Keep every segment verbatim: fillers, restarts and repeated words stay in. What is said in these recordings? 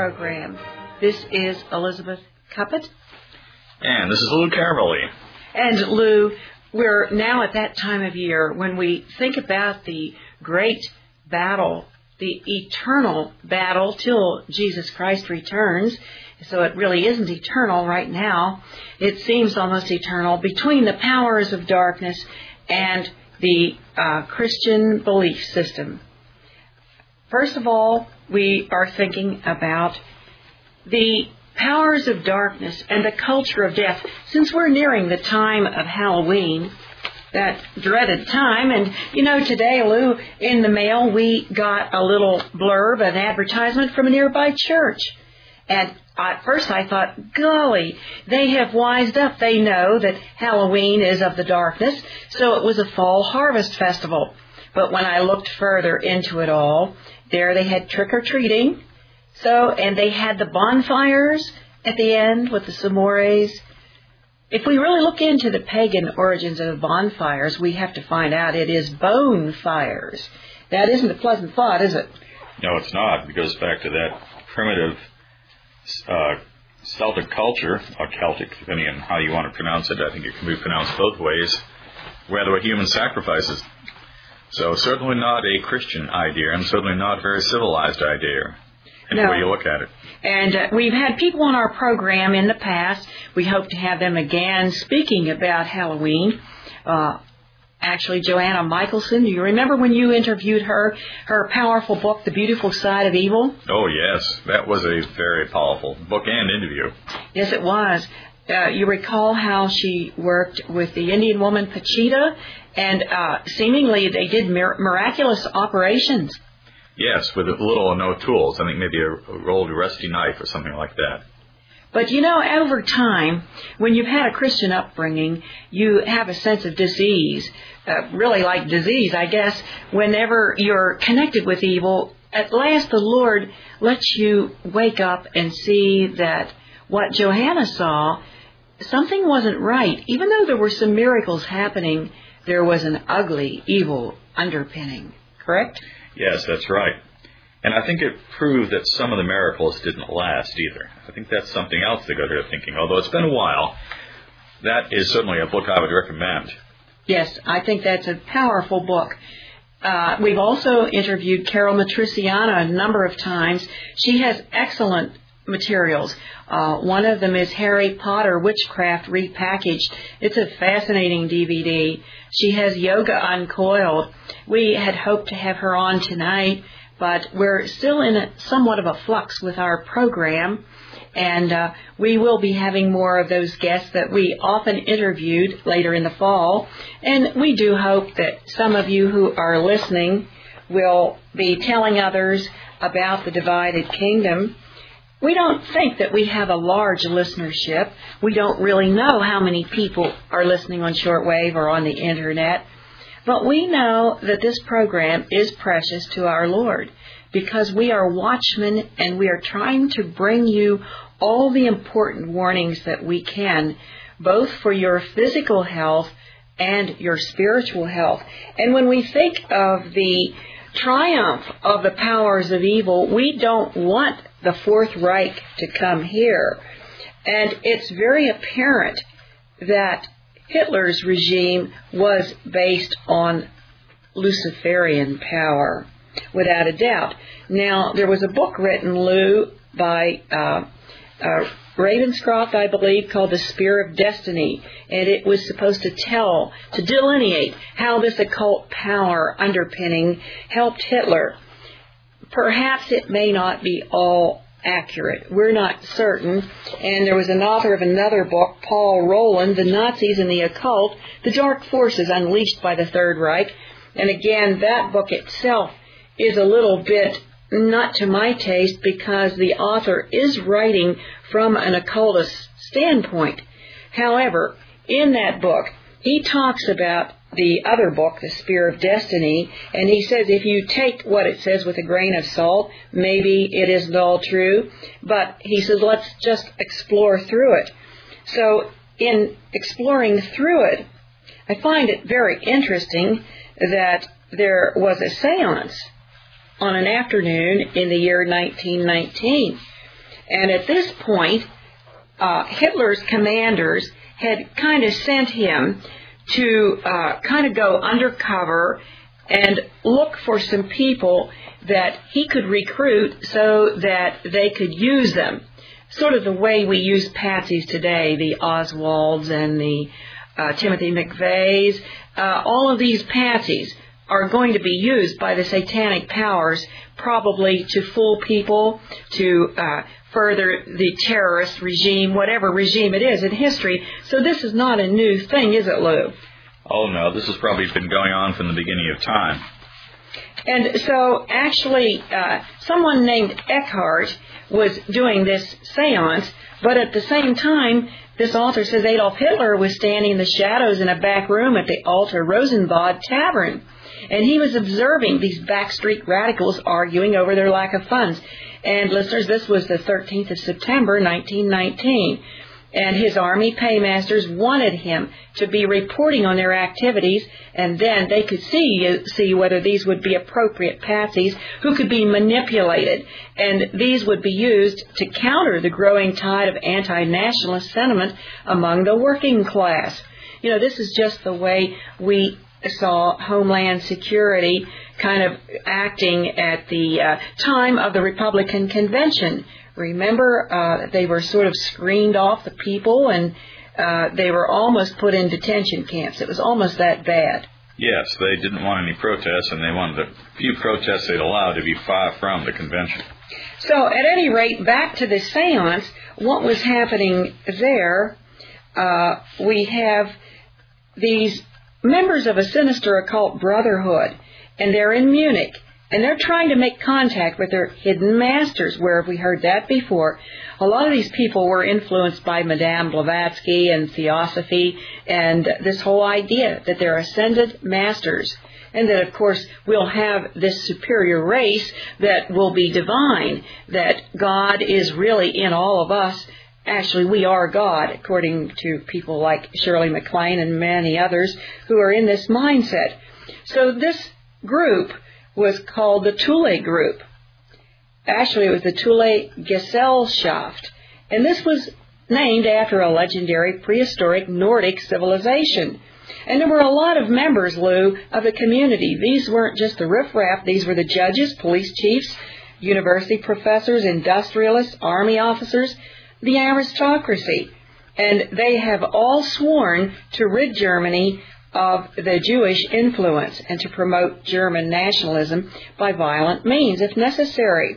program. This is Elizabeth Cuppet. And this is Lou Carvely. And Lou, we're now at that time of year when we think about the great battle, the eternal battle till Jesus Christ returns. So it really isn't eternal right now. It seems almost eternal between the powers of darkness and the uh, Christian belief system. First of all, we are thinking about the powers of darkness and the culture of death. Since we're nearing the time of Halloween, that dreaded time, and you know, today, Lou, in the mail, we got a little blurb, an advertisement from a nearby church. And at first I thought, golly, they have wised up. They know that Halloween is of the darkness, so it was a fall harvest festival. But when I looked further into it all, there they had trick-or-treating, so, and they had the bonfires at the end with the s'mores. If we really look into the pagan origins of the bonfires, we have to find out it is bone fires. That isn't a pleasant thought, is it? No, it's not. It goes back to that primitive uh, Celtic culture, or Celtic, depending on how you want to pronounce it. I think it can be pronounced both ways, where there were human sacrifices. So certainly not a Christian idea, and certainly not a very civilized idea, any no. way you look at it. And uh, we've had people on our program in the past. We hope to have them again speaking about Halloween. Uh, actually, Joanna Michelson, do you remember when you interviewed her, her powerful book, The Beautiful Side of Evil? Oh, yes. That was a very powerful book and interview. Yes, it was. Uh, you recall how she worked with the Indian woman Pachita, and uh, seemingly they did mir- miraculous operations. Yes, with little or no tools. I think maybe a, a rolled rusty knife or something like that. But, you know, over time, when you've had a Christian upbringing, you have a sense of disease, uh, really like disease, I guess. Whenever you're connected with evil, at last the Lord lets you wake up and see that what Johanna saw, something wasn't right. Even though there were some miracles happening, there was an ugly, evil underpinning. Correct? Yes, that's right. And I think it proved that some of the miracles didn't last either. I think that's something else to go to thinking. Although it's been a while, that is certainly a book I would recommend. Yes, I think that's a powerful book. Uh, we've also interviewed Carol Matriciana a number of times. She has excellent materials. Uh, one of them is Harry Potter Witchcraft Repackaged. It's a fascinating D V D. She has Yoga Uncoiled. We had hoped to have her on tonight, but we're still in a, somewhat of a flux with our program, and uh, we will be having more of those guests that we often interviewed later in the fall. And we do hope that some of you who are listening will be telling others about the divided kingdom. We don't think that we have a large listenership. We don't really know how many people are listening on shortwave or on the Internet. But we know that this program is precious to our Lord because we are watchmen and we are trying to bring you all the important warnings that we can, both for your physical health and your spiritual health. And when we think of the triumph of the powers of evil, we don't want the Fourth Reich to come here. And it's very apparent that Hitler's regime was based on Luciferian power, without a doubt. Now, there was a book written, Lou, by uh, uh, Ravenscroft, I believe, called The Spear of Destiny, and it was supposed to tell, to delineate how this occult power underpinning helped Hitler. Perhaps it may not be all accurate. We're not certain. And there was an author of another book, Paul Rowland, The Nazis and the Occult, The Dark Forces Unleashed by the Third Reich. And again, that book itself is a little bit not to my taste because the author is writing from an occultist standpoint. However, in that book, he talks about the other book, The Spear of Destiny, and he says if you take what it says with a grain of salt, maybe it isn't all true, but he says let's just explore through it. So in exploring through it, I find it very interesting that there was a seance on an afternoon in the year nineteen nineteen. And at this point, uh, Hitler's commanders had kind of sent him to uh, kind of go undercover and look for some people that he could recruit so that they could use them. Sort of the way we use patsies today, the Oswalds and the uh, Timothy McVeighs. Uh, all of these patsies are going to be used by the satanic powers probably to fool people, to uh, further the terrorist regime, whatever regime it is in history. So this is not a new thing, is it, Lou? Oh, no. This has probably been going on from the beginning of time. And so, actually, uh, someone named Eckhart was doing this seance, but at the same time, this author says Adolf Hitler was standing in the shadows in a back room at the Alter Rosenbad Tavern, and he was observing these backstreet radicals arguing over their lack of funds. And, listeners, this was the thirteenth of September, nineteen nineteen. And his army paymasters wanted him to be reporting on their activities, and then they could see see whether these would be appropriate patsies who could be manipulated. And these would be used to counter the growing tide of anti-nationalist sentiment among the working class. You know, this is just the way we saw Homeland Security kind of acting at the uh, time of the Republican Convention. Remember, uh, they were sort of screened off the people, and uh, they were almost put in detention camps. It was almost that bad. Yes, they didn't want any protests, and they wanted the few protests they'd allowed to be far from the convention. So, at any rate, back to the seance, what was happening there, uh, we have these members of a sinister occult brotherhood, and they're in Munich. And they're trying to make contact with their hidden masters. Where have we heard that before? A lot of these people were influenced by Madame Blavatsky and Theosophy and this whole idea that they're ascended masters. And that, of course, we'll have this superior race that will be divine, that God is really in all of us. Actually, we are God, according to people like Shirley MacLaine and many others who are in this mindset. So this group was called the Thule Group. Actually, it was the Thule Gesellschaft. And this was named after a legendary prehistoric Nordic civilization. And there were a lot of members, Lou, of the community. These weren't just the riffraff. These were the judges, police chiefs, university professors, industrialists, army officers, the aristocracy. And they have all sworn to rid Germany of the Jewish influence and to promote German nationalism by violent means, if necessary.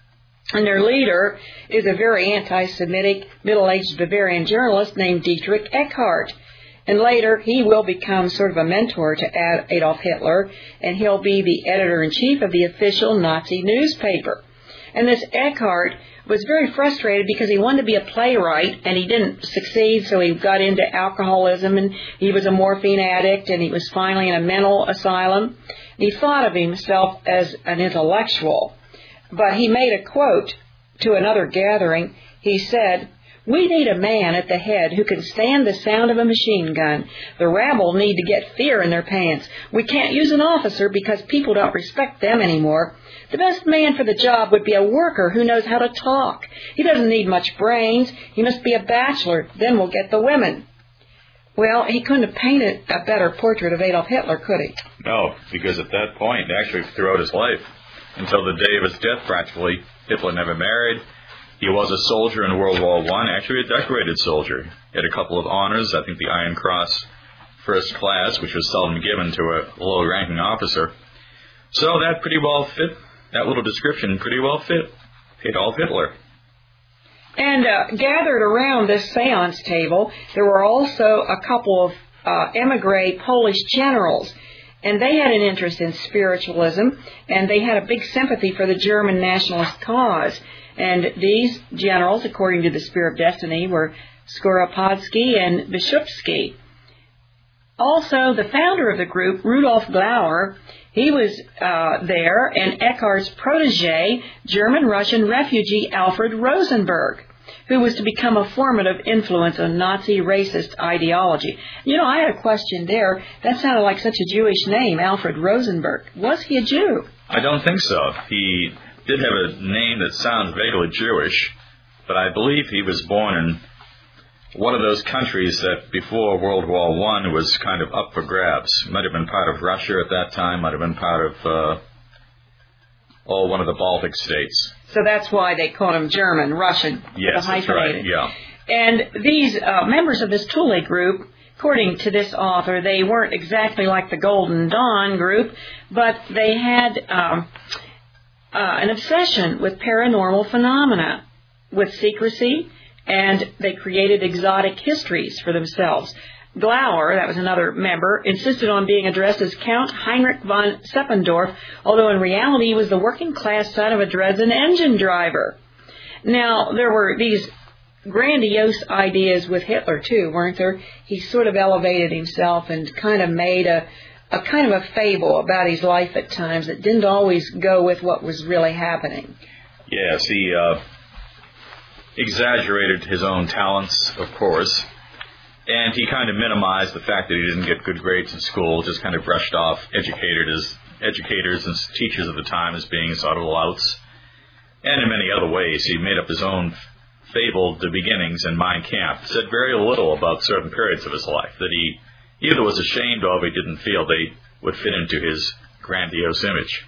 And their leader is a very anti-Semitic, middle-aged Bavarian journalist named Dietrich Eckart. And later, he will become sort of a mentor to Adolf Hitler, and he'll be the editor-in-chief of the official Nazi newspaper. And this Eckart was very frustrated because he wanted to be a playwright and he didn't succeed, so he got into alcoholism, and he was a morphine addict, and he was finally in a mental asylum. And he thought of himself as an intellectual. But he made a quote to another gathering. He said, "We need a man at the head who can stand the sound of a machine gun. The rabble need to get fear in their pants. We can't use an officer because people don't respect them anymore. The best man for the job would be a worker who knows how to talk. He doesn't need much brains. He must be a bachelor. Then we'll get the women." Well, he couldn't have painted a better portrait of Adolf Hitler, could he? No, because at that point, actually throughout his life, until the day of his death practically, Hitler never married. He was a soldier in World War One, actually a decorated soldier. He had a couple of honors, I think the Iron Cross First Class, which was seldom given to a low-ranking officer. So that pretty well fit, that little description pretty well fit Adolf Hitler. And uh, gathered around this seance table, there were also a couple of uh, emigre Polish generals. And they had an interest in spiritualism, and they had a big sympathy for the German nationalist cause. And these generals, according to the Spear of Destiny, were Skoropadsky and Vyshupsky. Also, the founder of the group, Rudolf Glauer, he was uh, there, and Eckart's protege, German-Russian refugee Alfred Rosenberg, who was to become a formative influence on Nazi racist ideology. You know, I had a question there. That sounded like such a Jewish name, Alfred Rosenberg. Was he a Jew? I don't think so. He did have a name that sounds vaguely Jewish, but I believe he was born in one of those countries that before World War One was kind of up for grabs. Might have been part of Russia at that time, might have been part of, uh, oh, one of the Baltic states. So that's why they called him German, Russian. Yes, that's right, yeah. And these uh, members of this Thule group, according to this author, they weren't exactly like the Golden Dawn group, but they had um, uh, an obsession with paranormal phenomena, with secrecy, and they created exotic histories for themselves. Glauer, that was another member, insisted on being addressed as Count Heinrich von Seppendorf, although in reality he was the working-class son of a Dresden engine driver. Now, there were these grandiose ideas with Hitler, too, weren't there? He sort of elevated himself and kind of made a, a kind of a fable about his life at times that didn't always go with what was really happening. Yes, he uh, exaggerated his own talents, of course, and he kind of minimized the fact that he didn't get good grades in school, just kind of brushed off educators, educators and teachers of the time as being sort of louts. And in many other ways, he made up his own fable, The Beginnings, and Mein Kampf. Said very little about certain periods of his life that he either was ashamed of or he didn't feel they would fit into his grandiose image.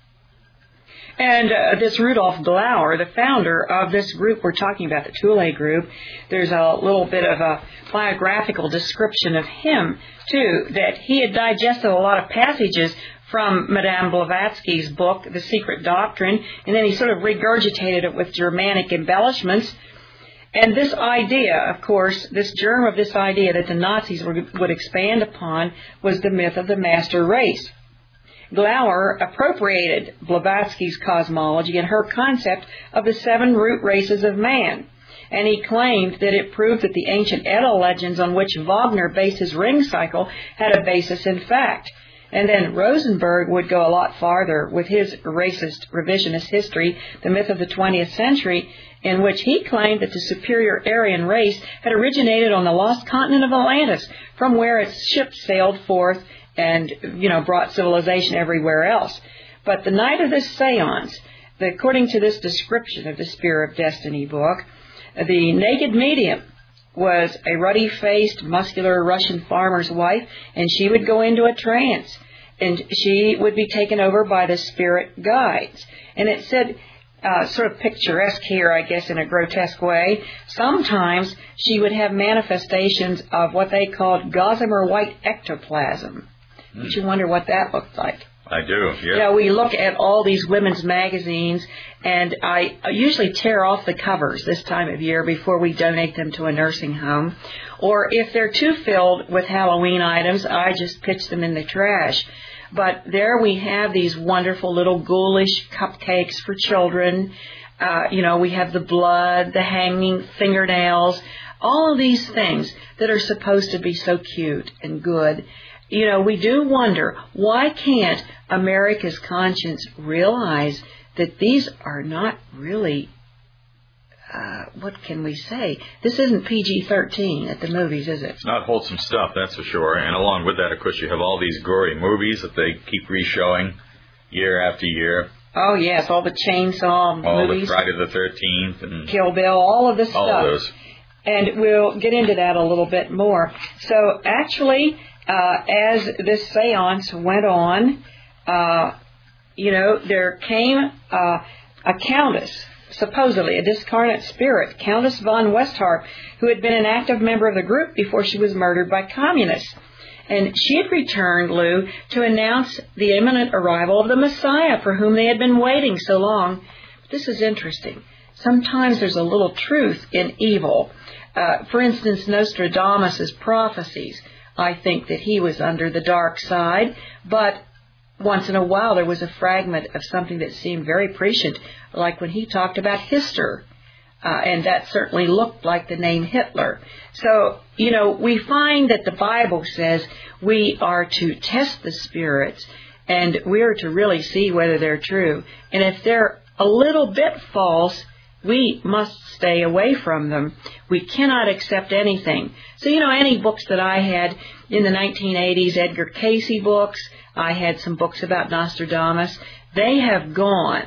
And uh, this Rudolf Glauer, the founder of this group we're talking about, the Thule group, there's a little bit of a biographical description of him, too, that he had digested a lot of passages from Madame Blavatsky's book, The Secret Doctrine, and then he sort of regurgitated it with Germanic embellishments. And this idea, of course, this germ of this idea that the Nazis would expand upon was the myth of the master race. Glauer appropriated Blavatsky's cosmology and her concept of the seven root races of man, and he claimed that it proved that the ancient Edda legends on which Wagner based his ring cycle had a basis in fact. And then Rosenberg would go a lot farther with his racist revisionist history, The Myth of the twentieth Century, in which he claimed that the superior Aryan race had originated on the lost continent of Atlantis, from where its ships sailed forth and, you know, brought civilization everywhere else. But the night of this seance, the, according to this description of the Spear of Destiny book, the naked medium was a ruddy-faced, muscular Russian farmer's wife, and she would go into a trance, and she would be taken over by the spirit guides. And it said, uh, sort of picturesque here, I guess, in a grotesque way, sometimes she would have manifestations of what they called gossamer white ectoplasm. Mm. Did you wonder what that looked like? I do, yeah. Yeah, we look at all these women's magazines, and I usually tear off the covers this time of year before we donate them to a nursing home. Or if they're too filled with Halloween items, I just pitch them in the trash. But there we have these wonderful little ghoulish cupcakes for children. Uh, you know, we have the blood, the hanging fingernails, all of these things that are supposed to be so cute and good. You know, we do wonder, why can't America's conscience realize that these are not really, uh, what can we say? This isn't P G thirteen at the movies, is it? It's not wholesome stuff, that's for sure. And along with that, of course, you have all these gory movies that they keep re-showing year after year. Oh, yes, all the chainsaw all movies. All the Friday the thirteenth. and Kill Bill, all of this all stuff. All of those. And we'll get into that a little bit more. So, actually, uh, as this seance went on, uh, you know, there came uh, a countess, supposedly a discarnate spirit, Countess von Westharp, who had been an active member of the group before she was murdered by communists. And she had returned, Lou, to announce the imminent arrival of the Messiah for whom they had been waiting so long. This is interesting. Sometimes there's a little truth in evil. Uh, for instance, Nostradamus' prophecies. I think that he was under the dark side, but once in a while there was a fragment of something that seemed very prescient, like when he talked about Hister, uh, and that certainly looked like the name Hitler. So, you know, we find that the Bible says we are to test the spirits, and we are to really see whether they're true. And if they're a little bit false, we must stay away from them. We cannot accept anything. So, you know, any books that I had in the nineteen eighties, Edgar Cayce books, I had some books about Nostradamus, they have gone.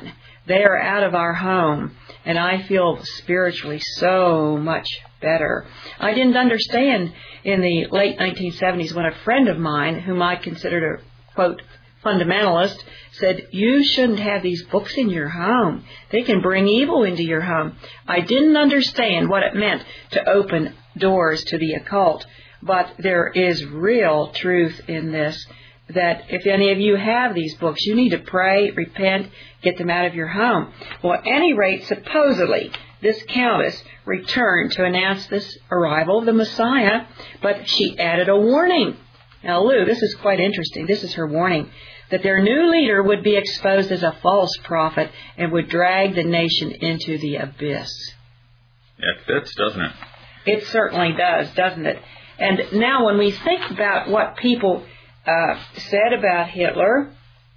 They are out of our home, and I feel spiritually so much better. I didn't understand in the late nineteen seventies when a friend of mine, whom I considered a, quote, fundamentalist, said, you shouldn't have these books in your home. They can bring evil into your home. I didn't understand what it meant to open doors to the occult, but there is real truth in this, that if any of you have these books, you need to pray, repent, get them out of your home. Well, at any rate, supposedly, this countess returned to announce this arrival of the Messiah, but she added a warning. Now, Lou, this is quite interesting. This is her warning, that their new leader would be exposed as a false prophet and would drag the nation into the abyss. It fits, doesn't it? It certainly does, doesn't it? And now when we think about what people uh, said about Hitler,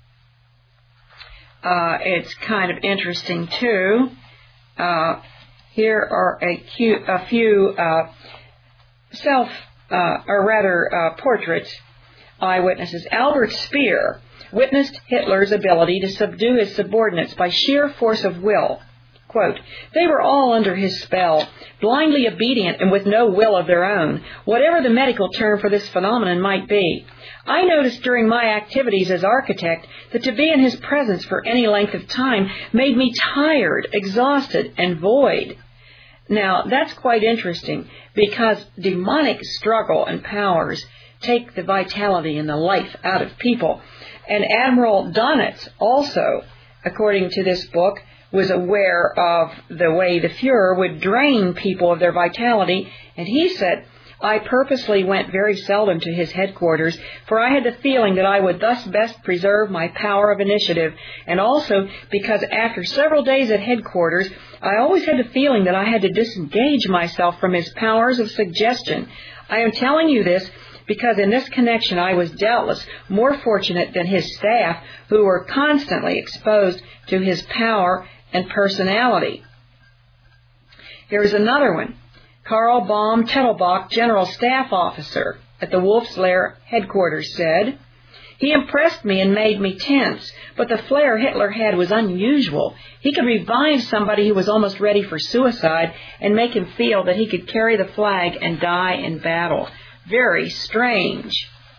uh, it's kind of interesting, too. Uh, here are a, few, a few uh, self, uh, or rather, uh, portraits, eyewitnesses. Albert Speer witnessed Hitler's ability to subdue his subordinates by sheer force of will. Quote, they were all under his spell, blindly obedient and with no will of their own, whatever the medical term for this phenomenon might be. I noticed during my activities as architect that to be in his presence for any length of time made me tired, exhausted, and void. Now, that's quite interesting, because demonic struggle and powers take the vitality and the life out of people. And Admiral Donitz also, according to this book, was aware of the way the Fuhrer would drain people of their vitality, and he said, I purposely went very seldom to his headquarters, for I had the feeling that I would thus best preserve my power of initiative, and also because after several days at headquarters, I always had the feeling that I had to disengage myself from his powers of suggestion. I am telling you this because in this connection I was doubtless more fortunate than his staff, who were constantly exposed to his power and personality. Here's another one. Karl Baum Tettelbach, General Staff Officer at the Wolf's Lair headquarters, said, he impressed me and made me tense, but the flair Hitler had was unusual. He could revive somebody who was almost ready for suicide and make him feel that he could carry the flag and die in battle. Very strange.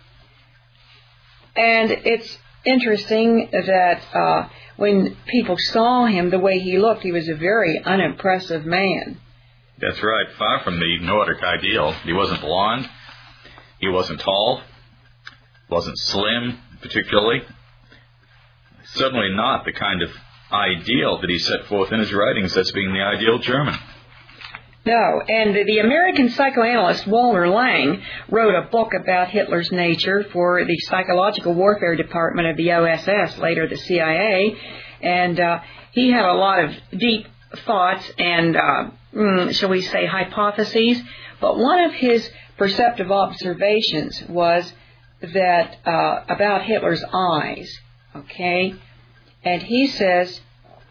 And it's interesting that uh, when people saw him the way he looked, he was a very unimpressive man. That's right. Far from the Nordic ideal. He wasn't blonde. He wasn't tall. Wasn't slim, particularly. Certainly not the kind of ideal that he set forth in his writings as being the ideal German. No, and the American psychoanalyst Walter Lang wrote a book about Hitler's nature for the Psychological Warfare Department of the O S S, later the C I A, and uh, he had a lot of deep thoughts and, uh, mm, shall we say, hypotheses, but one of his perceptive observations was that uh, about Hitler's eyes, okay, and he says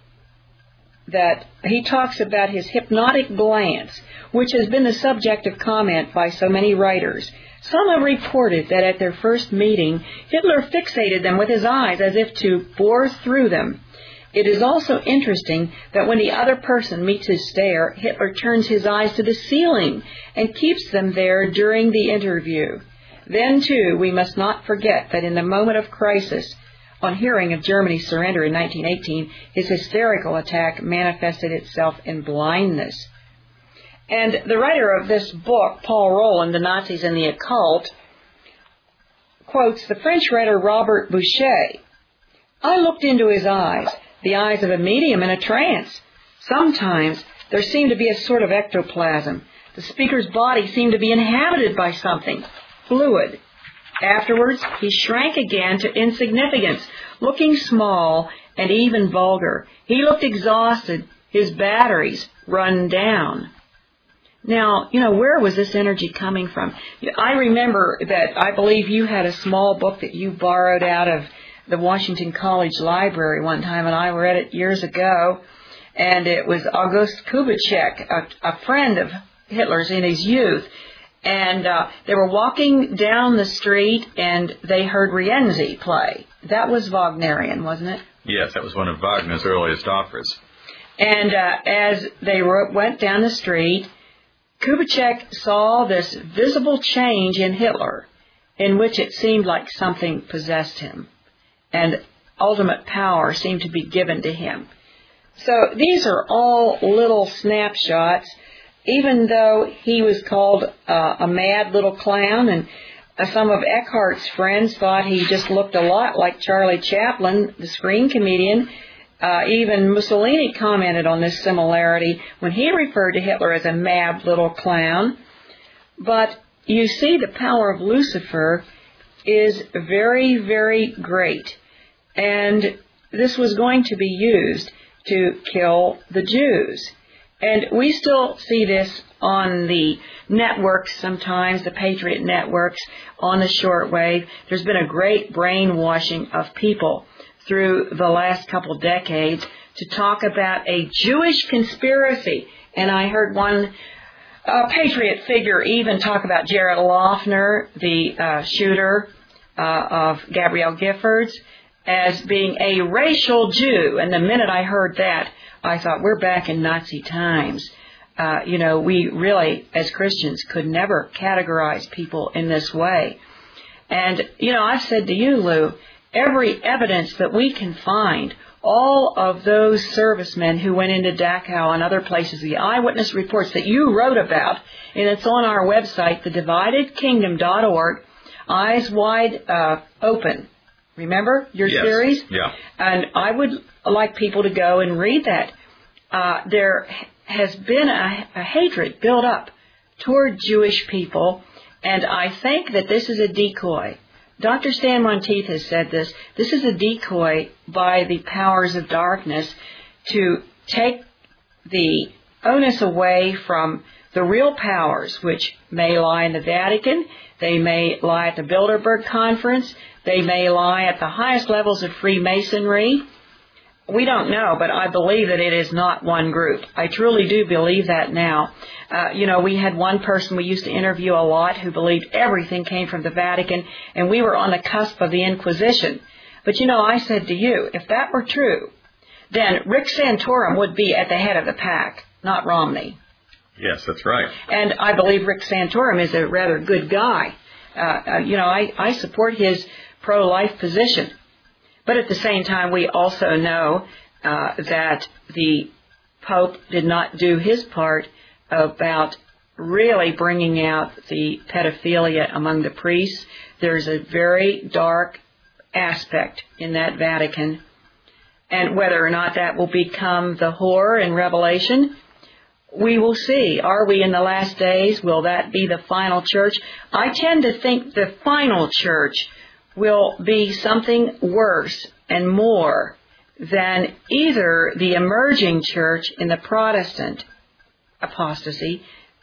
that he talks about his hypnotic glance, which has been the subject of comment by so many writers. Some have reported that at their first meeting, Hitler fixated them with his eyes as if to bore through them. It is also interesting that when the other person meets his stare, Hitler turns his eyes to the ceiling and keeps them there during the interview. Then, too, we must not forget that in the moment of crisis, on hearing of Germany's surrender in nineteen eighteen, his hysterical attack manifested itself in blindness. And the writer of this book, Paul Roland, The Nazis and the Occult, quotes the French writer Robert Boucher. I looked into his eyes, the eyes of a medium in a trance. Sometimes there seemed to be a sort of ectoplasm. The speaker's body seemed to be inhabited by something, fluid. Afterwards, he shrank again to insignificance, looking small and even vulgar. He looked exhausted, his batteries run down. Now, you know, where was this energy coming from? I remember that I believe you had a small book that you borrowed out of the Washington College Library one time, and I read it years ago, and it was August Kubitschek, a, a friend of Hitler's in his youth. And uh, they were walking down the street, and they heard Rienzi play. That was Wagnerian, wasn't it? Yes, that was one of Wagner's earliest operas. And uh, as they ro- went down the street, Kubitschek saw this visible change in Hitler, in which it seemed like something possessed him, and ultimate power seemed to be given to him. So these are all little snapshots, even though he was called uh, a mad little clown, and uh, some of Eckhart's friends thought he just looked a lot like Charlie Chaplin, the screen comedian. Uh, even Mussolini commented on this similarity when he referred to Hitler as a mad little clown. But you see, the power of Lucifer is very, very great. And this was going to be used to kill the Jews. And we still see this on the networks sometimes, the Patriot networks, on the shortwave. There's been a great brainwashing of people through the last couple decades to talk about a Jewish conspiracy. And I heard one uh, Patriot figure even talk about Jared Loughner, the uh, shooter uh, of Gabrielle Giffords, as being a racial Jew. And the minute I heard that, I thought, we're back in Nazi times. Uh, you know, we really, as Christians, could never categorize people in this way. And, you know, I've said to you, Lou, every evidence that we can find, all of those servicemen who went into Dachau and other places, the eyewitness reports that you wrote about, and it's on our website, the divided kingdom dot org, Eyes Wide uh, Open. Remember your yes. series? Yeah. And I would like people to go and read that. Uh, there has been a, a hatred built up toward Jewish people, and I think that this is a decoy. Doctor Stan Monteith has said this. This is a decoy by the powers of darkness to take the onus away from the real powers, which may lie in the Vatican, they may lie at the Bilderberg Conference, they may lie at the highest levels of Freemasonry. We don't know, but I believe that it is not one group. I truly do believe that now. Uh, you know, we had one person we used to interview a lot who believed everything came from the Vatican, and we were on the cusp of the Inquisition. But, you know, I said to you, if that were true, then Rick Santorum would be at the head of the pack, not Romney. Yes, that's right. And I believe Rick Santorum is a rather good guy. Uh, uh, you know, I, I support his pro-life position. But at the same time, we also know uh, that the Pope did not do his part about really bringing out the pedophilia among the priests. There's a very dark aspect in that Vatican. And whether or not that will become the whore in Revelation, we will see. Are we in the last days? Will that be the final church? I tend to think the final church will be something worse and more than either the emerging church in the Protestant apostasy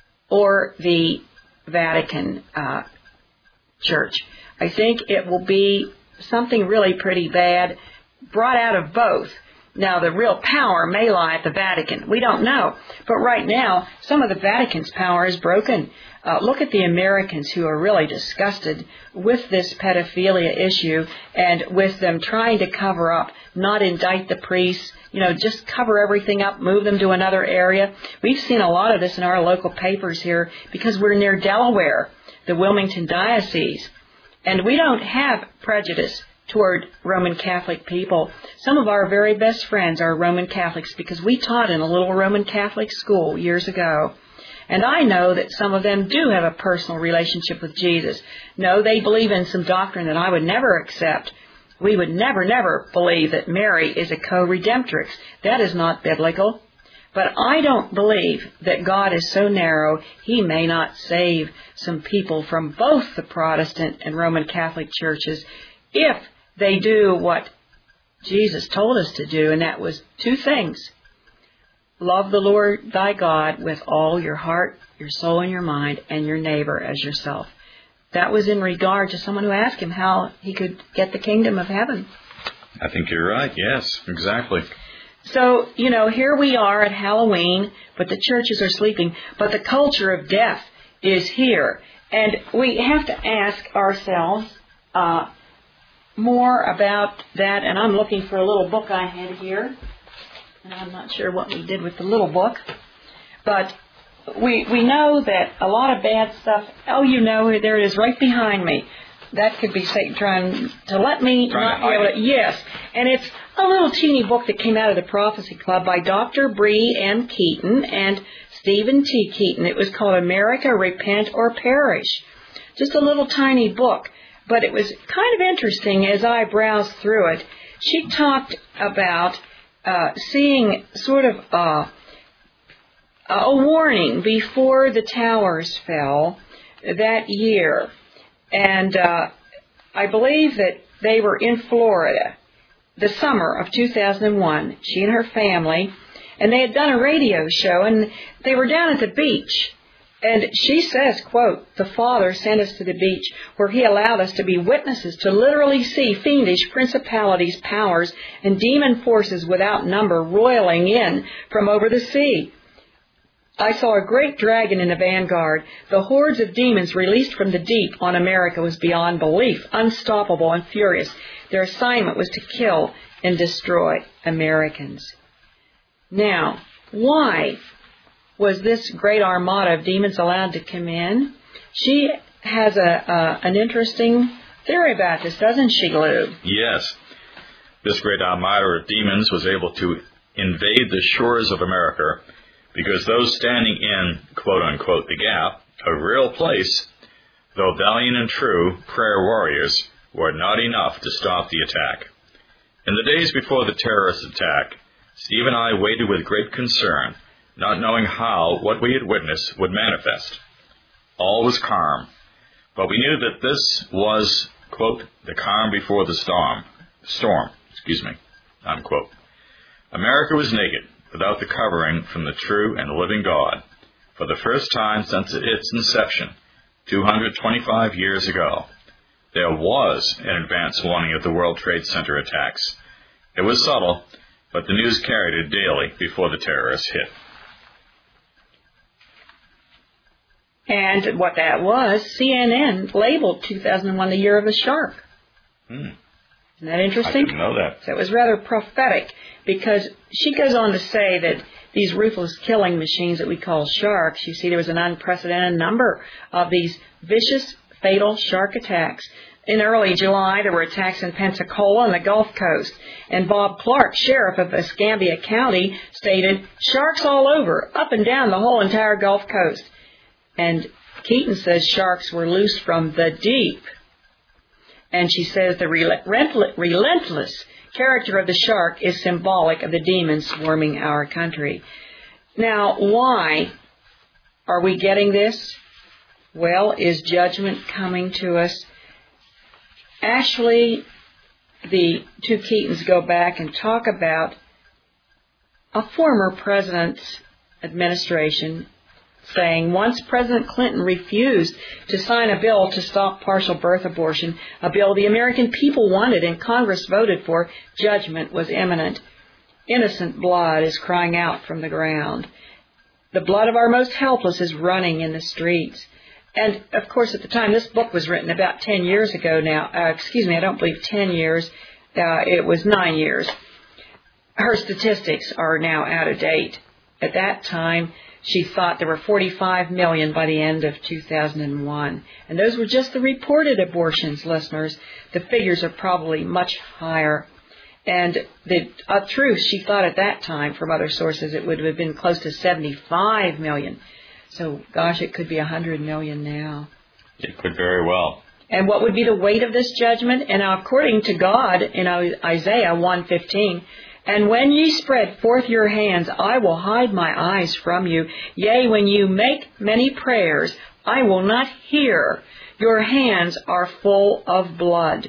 or the Vatican uh, church. I think it will be something really pretty bad brought out of both. Now, the real power may lie at the Vatican. We don't know. But right now, some of the Vatican's power is broken. Uh, look at the Americans who are really disgusted with this pedophilia issue and with them trying to cover up, not indict the priests, you know, just cover everything up, move them to another area. We've seen a lot of this in our local papers here because we're near Delaware, the Wilmington Diocese. And we don't have prejudice toward Roman Catholic people. Some of our very best friends are Roman Catholics because we taught in a little Roman Catholic school years ago. And I know that some of them do have a personal relationship with Jesus. No, they believe in some doctrine that I would never accept. We would never, never believe that Mary is a co-redemptrix. That is not biblical. But I don't believe that God is so narrow he may not save some people from both the Protestant and Roman Catholic churches if they do what Jesus told us to do, and that was two things. Love the Lord thy God with all your heart, your soul, and your mind, and your neighbor as yourself. That was in regard to someone who asked him how he could get the kingdom of heaven. I think you're right. Yes, exactly. So, you know, here we are at Halloween, but the churches are sleeping, but the culture of death is here. And we have to ask ourselves, uh, more about that, and I'm looking for a little book I had here, and I'm not sure what we did with the little book, but we we know that a lot of bad stuff. Oh, you know, there it is right behind me. That could be Satan trying to let me trying not be able to. Yes, and it's a little teeny book that came out of the Prophecy Club by Doctor Bree M. Keaton and Stephen T. Keaton. It was called America, Repent or Perish. Just a little tiny book, but it was kind of interesting as I browsed through it. She talked about uh, seeing sort of uh, a warning before the towers fell that year. And uh, I believe that they were in Florida the summer of two thousand one, she and her family, and they had done a radio show, and they were down at the beach. And she says, quote, "The Father sent us to the beach where He allowed us to be witnesses, to literally see fiendish principalities, powers, and demon forces without number roiling in from over the sea. I saw a great dragon in the vanguard. The hordes of demons released from the deep on America was beyond belief, unstoppable and furious. Their assignment was to kill and destroy Americans." Now, why was this great armada of demons allowed to come in? She has a uh, an interesting theory about this, doesn't she, Lou? Yes. This great armada of demons was able to invade the shores of America because those standing in, quote-unquote, the gap, a real place, though valiant and true prayer warriors, were not enough to stop the attack. In the days before the terrorist attack, Steve and I waited with great concern, not knowing how what we had witnessed would manifest. All was calm, but we knew that this was, quote, the calm before the storm, storm, excuse me, unquote. America was naked, without the covering from the true and living God, for the first time since its inception, two hundred twenty-five years ago. There was an advance warning of the World Trade Center attacks. It was subtle, but the news carried it daily before the terrorists hit. And what that was, C N N labeled two thousand one the year of the shark. Hmm. Isn't that interesting? I didn't know that. So it was rather prophetic, because she goes on to say that these ruthless killing machines that we call sharks, you see there was an unprecedented number of these vicious, fatal shark attacks. In early July, there were attacks in Pensacola and the Gulf Coast. And Bob Clark, sheriff of Escambia County, stated, "Sharks all over, up and down the whole entire Gulf Coast." And Keaton says sharks were loose from the deep. And she says the relentless character of the shark is symbolic of the demons swarming our country. Now, why are we getting this? Well, is judgment coming to us? Actually, the two Keatons go back and talk about a former president's administration saying once President Clinton refused to sign a bill to stop partial birth abortion, a bill the American people wanted and Congress voted for, judgment was imminent. Innocent blood is crying out from the ground. The blood of our most helpless is running in the streets. And, of course, at the time, this book was written about ten years ago now. Uh, excuse me, I don't believe ten years. Uh, it was nine years. Her statistics are now out of date. At that time, she thought there were forty-five million by the end of two thousand one. And those were just the reported abortions, listeners. The figures are probably much higher. And the uh, truth, she thought at that time, from other sources, it would have been close to seventy-five million. So, gosh, it could be one hundred million now. It could very well. And what would be the weight of this judgment? And according to God, in Isaiah one fifteen, "And when ye spread forth your hands, I will hide my eyes from you. Yea, when you make many prayers, I will not hear. Your hands are full of blood."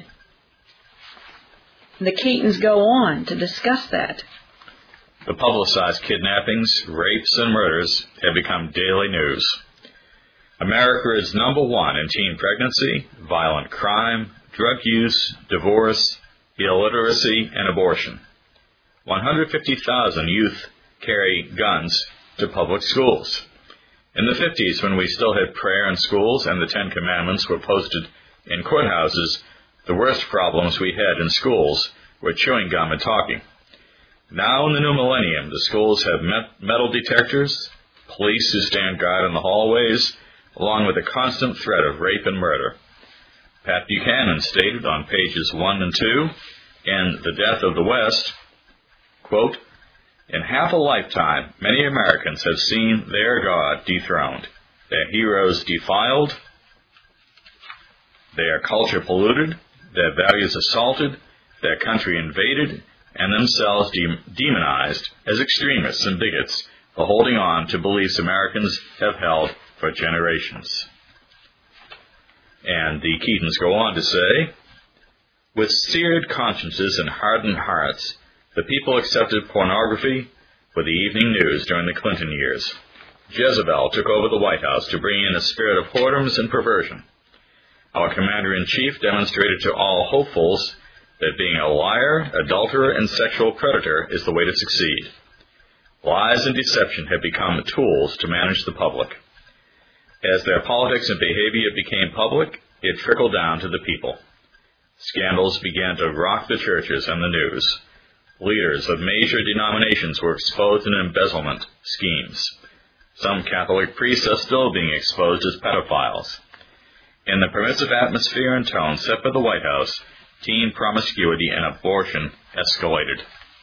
The Keatons go on to discuss that. The publicized kidnappings, rapes, and murders have become daily news. America is number one in teen pregnancy, violent crime, drug use, divorce, illiteracy, and abortion. one hundred fifty thousand youth carry guns to public schools. In the fifties, when we still had prayer in schools and the Ten Commandments were posted in courthouses, The worst problems we had in schools were chewing gum and talking. Now in the new millennium, the schools have met- metal detectors, police who stand guard in the hallways, along with a constant threat of rape and murder. Pat Buchanan stated on pages one and two in The Death of the West, quote, "In half a lifetime, many Americans have seen their God dethroned, their heroes defiled, their culture polluted, their values assaulted, their country invaded, and themselves de- demonized as extremists and bigots for holding on to beliefs Americans have held for generations." And the Keatons go on to say, "With seared consciences and hardened hearts, the people accepted pornography for the evening news during the Clinton years. Jezebel took over the White House to bring in a spirit of whoredoms and perversion. Our Commander-in-Chief demonstrated to all hopefuls that being a liar, adulterer, and sexual predator is the way to succeed. Lies and deception have become tools to manage the public. As their politics and behavior became public, it trickled down to the people. Scandals began to rock the churches and the news. Leaders of major denominations were exposed in embezzlement schemes. Some Catholic priests are still being exposed as pedophiles. In the permissive atmosphere and tone set by the White House, teen promiscuity and abortion escalated."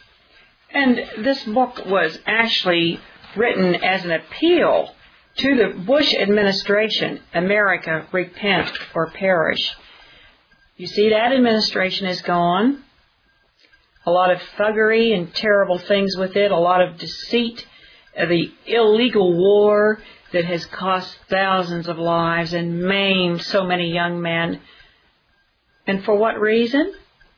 And this book was actually written as an appeal to the Bush administration, America, repent or perish. You see, that administration is gone. A lot of thuggery and terrible things with it, a lot of deceit, the illegal war that has cost thousands of lives and maimed so many young men. And for what reason?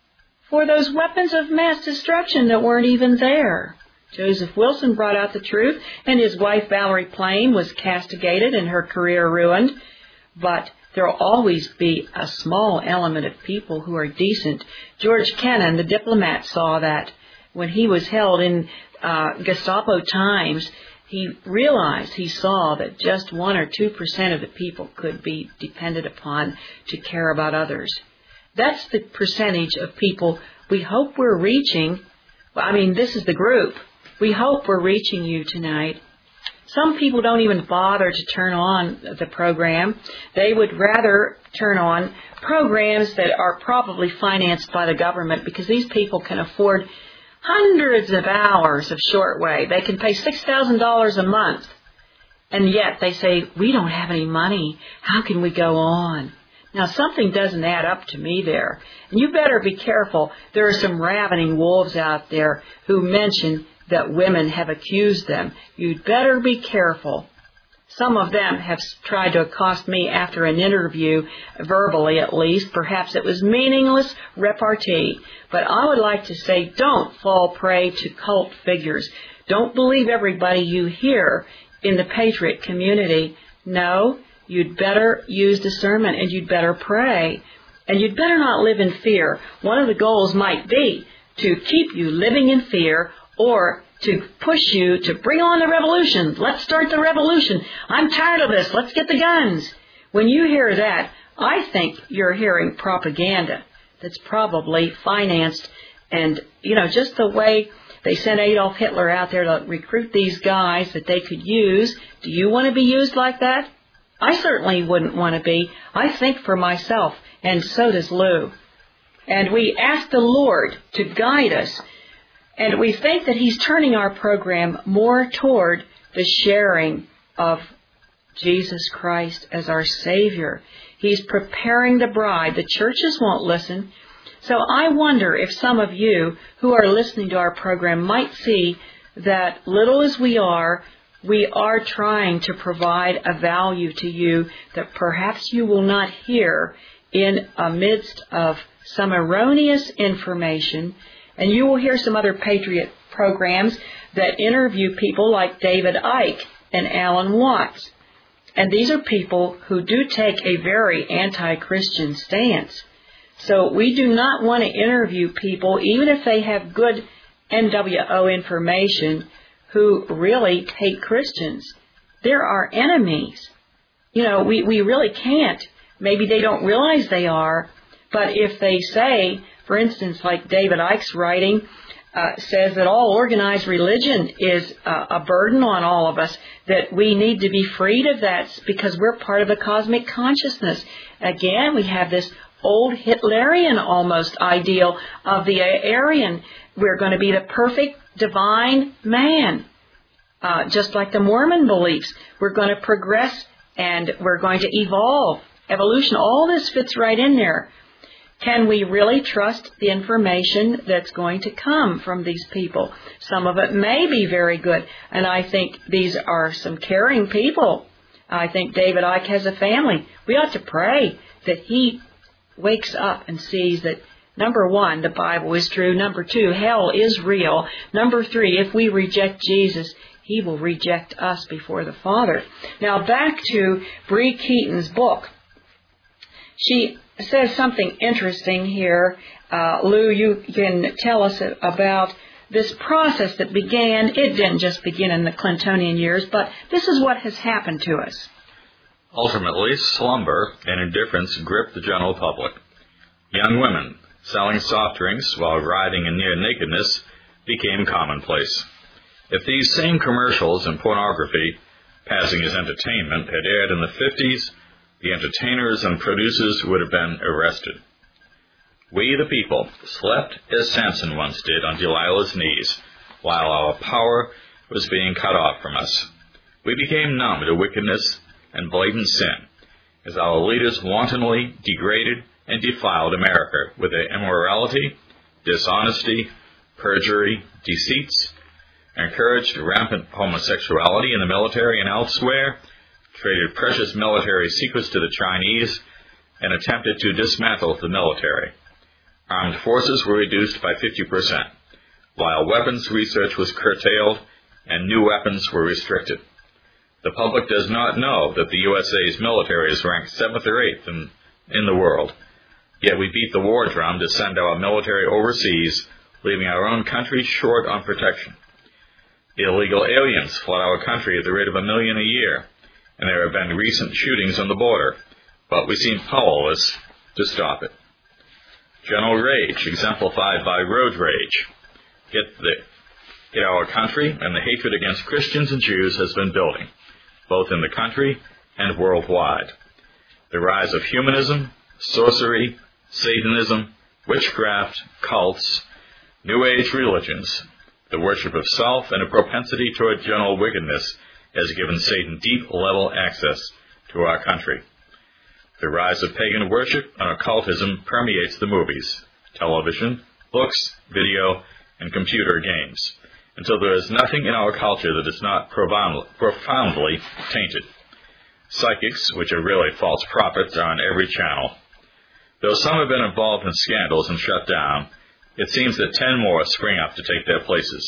For those weapons of mass destruction that weren't even there. Joseph Wilson brought out the truth, and his wife Valerie Plame was castigated and her career ruined. But there will always be a small element of people who are decent. George Kennan, the diplomat, saw that when he was held in uh, Gestapo times. He realized, he saw that just one or two percent of the people could be depended upon to care about others. That's the percentage of people we hope we're reaching. Well, I mean, this is the group. We hope we're reaching you tonight. Some people don't even bother to turn on the program. They would rather turn on programs that are probably financed by the government because these people can afford hundreds of hours of shortwave. They can pay six thousand dollars a month. And yet they say, we don't have any money. How can we go on? Now, something doesn't add up to me there. And you better be careful. There are some ravening wolves out there who mention that women have accused them. You'd better be careful. Some of them have tried to accost me after an interview, verbally at least. Perhaps it was meaningless repartee. But I would like to say, don't fall prey to cult figures. Don't believe everybody you hear in the patriot community. No, you'd better use discernment and you'd better pray. And you'd better not live in fear. One of the goals might be to keep you living in fear or to push you to bring on the revolution. Let's start the revolution. I'm tired of this. Let's get the guns. When you hear that, I think you're hearing propaganda that's probably financed and, you know, just the way they sent Adolf Hitler out there to recruit these guys that they could use. Do you want to be used like that? I certainly wouldn't want to be. I think for myself, and so does Lou. And we ask the Lord to guide us. And we think that He's turning our program more toward the sharing of Jesus Christ as our Savior. He's preparing the bride. The churches won't listen. So I wonder if some of you who are listening to our program might see that little as we are, we are trying to provide a value to you that perhaps you will not hear in amidst of some erroneous information. And you will hear some other Patriot programs that interview people like David Icke and Alan Watts. And these are people who do take a very anti-Christian stance. So we do not want to interview people, even if they have good N W O information, who really hate Christians. They're our enemies. You know, we, we really can't. Maybe they don't realize they are, But if they say, for instance, like David Icke's writing, Uh, says that all organized religion is uh, a burden on all of us, that we need to be freed of that because we're part of the cosmic consciousness. Again, we have this old Hitlerian almost ideal of the Aryan. We're going to be the perfect divine man, uh, just like the Mormon beliefs. We're going to progress and we're going to evolve. Evolution, all this fits right in there. Can we really trust the information that's going to come from these people? Some of it may be very good, and I think these are some caring people. I think David Icke has a family. We ought to pray that he wakes up and sees that, number one, the Bible is true. Number two, hell is real. Number three, if we reject Jesus, he will reject us before the Father. Now, back to Bree Keaton's book. She says something interesting here. Uh, Lou, you can tell us about this process that began. It didn't just begin in the Clintonian years, but this is what has happened to us. Ultimately, slumber and indifference gripped the general public. Young women selling soft drinks while riding in near nakedness became commonplace. If these same commercials and pornography, passing as entertainment, had aired in the fifties, the entertainers and producers would have been arrested. We, the people, slept as Samson once did on Delilah's knees, while our power was being cut off from us. We became numb to wickedness and blatant sin, as our leaders wantonly degraded and defiled America with their immorality, dishonesty, perjury, deceits, encouraged rampant homosexuality in the military and elsewhere, traded precious military secrets to the Chinese, and attempted to dismantle the military. Armed forces were reduced by fifty percent, while weapons research was curtailed and new weapons were restricted. The public does not know that the U S A's military is ranked seventh or eighth in, in the world, yet we beat the war drum to send our military overseas, leaving our own country short on protection. Illegal aliens flood our country at the rate of a million a year, and there have been recent shootings on the border, but we seem powerless to stop it. General rage, exemplified by road rage, hit, the, hit our country, and the hatred against Christians and Jews has been building, both in the country and worldwide. The rise of humanism, sorcery, Satanism, witchcraft, cults, New Age religions, the worship of self, and a propensity toward general wickedness has given Satan deep-level access to our country. The rise of pagan worship and occultism permeates the movies, television, books, video, and computer games, until there is nothing in our culture that is not profoundly tainted. Psychics, which are really false prophets, are on every channel. Though some have been involved in scandals and shut down, it seems that ten more spring up to take their places.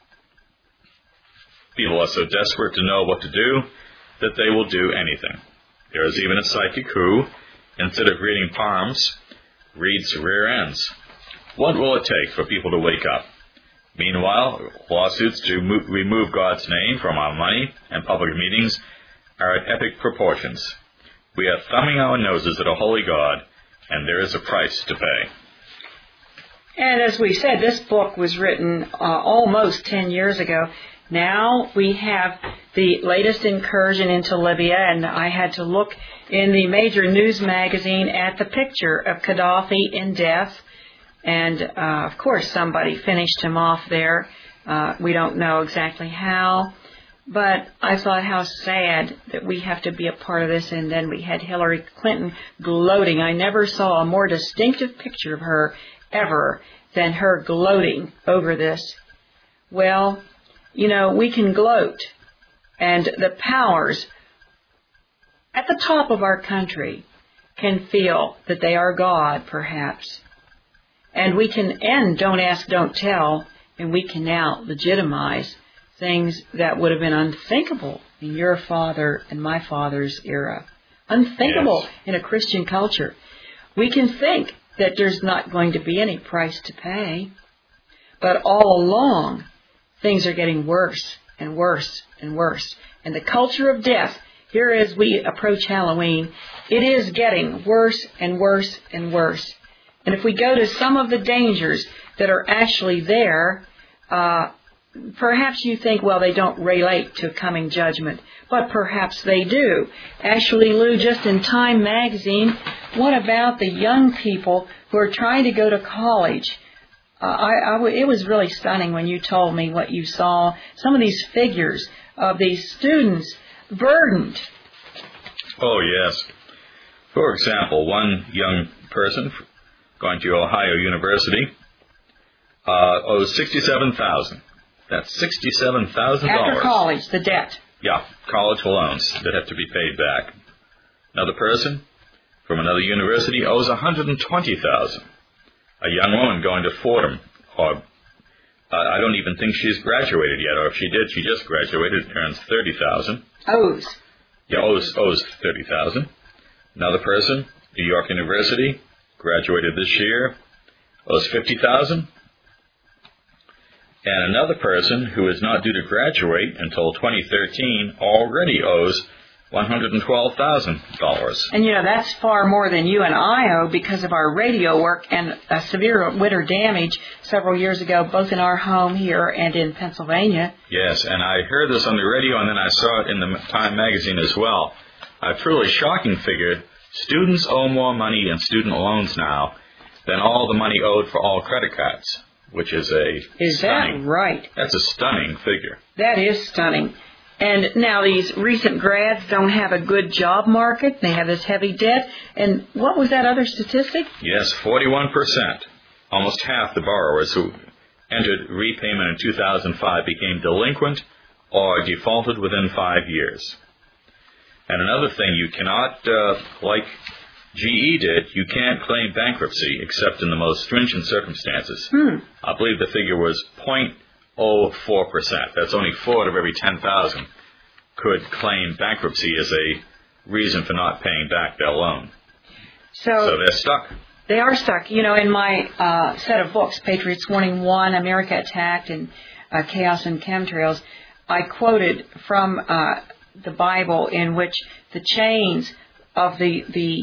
People are so desperate to know what to do that they will do anything. There is even a psychic who, instead of reading palms, reads rear ends. What will it take for people to wake up? Meanwhile, lawsuits to mo- remove God's name from our money and public meetings are at epic proportions. We are thumbing our noses at a holy God, and there is a price to pay. And as we said, this book was written uh, almost ten years ago. Now we have the latest incursion into Libya, and I had to look in the major news magazine at the picture of Gaddafi in death. And, uh, of course, somebody finished him off there. Uh, we don't know exactly how. But I thought how sad that we have to be a part of this. And then we had Hillary Clinton gloating. I never saw a more distinctive picture of her ever than her gloating over this. Well, you know, we can gloat. And the powers at the top of our country can feel that they are God, perhaps. And we can end Don't Ask, Don't Tell, and we can now legitimize things that would have been unthinkable in your father and my father's era. Unthinkable yes. in a Christian culture. We can think that there's not going to be any price to pay, but all along, things are getting worse and worse and worse. And the culture of death, here as we approach Halloween, it is getting worse and worse and worse. And if we go to some of the dangers that are actually there, uh, perhaps you think, well, they don't relate to coming judgment, but perhaps they do. Actually, Lou, just in Time magazine, what about the young people who are trying to go to college? Uh, I, I, it was really stunning when you told me what you saw, some of these figures of these students burdened. Oh, yes. For example, one young person going to Ohio University uh, owes sixty-seven thousand dollars. That's sixty-seven thousand dollars. After college, the debt. Yeah, college loans that have to be paid back. Another person from another university owes one hundred twenty thousand dollars. A young woman going to Fordham, or uh, I don't even think she's graduated yet, or if she did, she just graduated, earns thirty thousand dollars. Owes. Yeah, owes, owes thirty thousand dollars. Another person, New York University, graduated this year, owes fifty thousand dollars. And another person who is not due to graduate until twenty thirteen already owes one hundred twelve thousand dollars. And, you know, that's far more than you and I owe because of our radio work and a severe winter damage several years ago, both in our home here and in Pennsylvania. Yes, and I heard this on the radio, and then I saw it in the Time magazine as well. A truly shocking figure. Students owe more money in student loans now than all the money owed for all credit cards, which is a Is stunning, that right? That's a stunning figure. That is stunning. And now these recent grads don't have a good job market. They have this heavy debt. And what was that other statistic? Yes, forty-one percent. Almost half the borrowers who entered repayment in two thousand five became delinquent or defaulted within five years. And another thing, you cannot, uh, like G E did, you can't claim bankruptcy except in the most stringent circumstances. Hmm. I believe the figure was zero point zero four percent. That's only four out of every ten thousand could claim bankruptcy as a reason for not paying back their loan. So, so they're stuck. They are stuck. You know, in my uh, set of books, Patriots Warning one, America Attacked, and uh, Chaos and Chemtrails, I quoted from uh, the Bible in which the chains of the the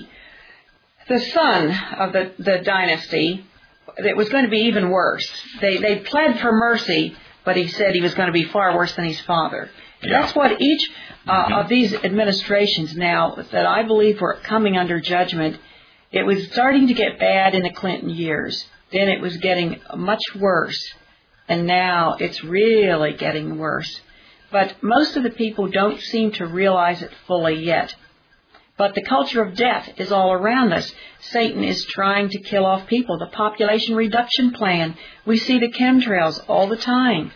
the son of the, the dynasty, it was going to be even worse. They they pled for mercy, but he said he was going to be far worse than his father. Yeah. That's what each uh, mm-hmm. of these administrations now that I believe were coming under judgment. It was starting to get bad in the Clinton years. Then it was getting much worse. And now it's really getting worse. But most of the people don't seem to realize it fully yet. But the culture of death is all around us. Satan is trying to kill off people. The population reduction plan. We see the chemtrails all the time.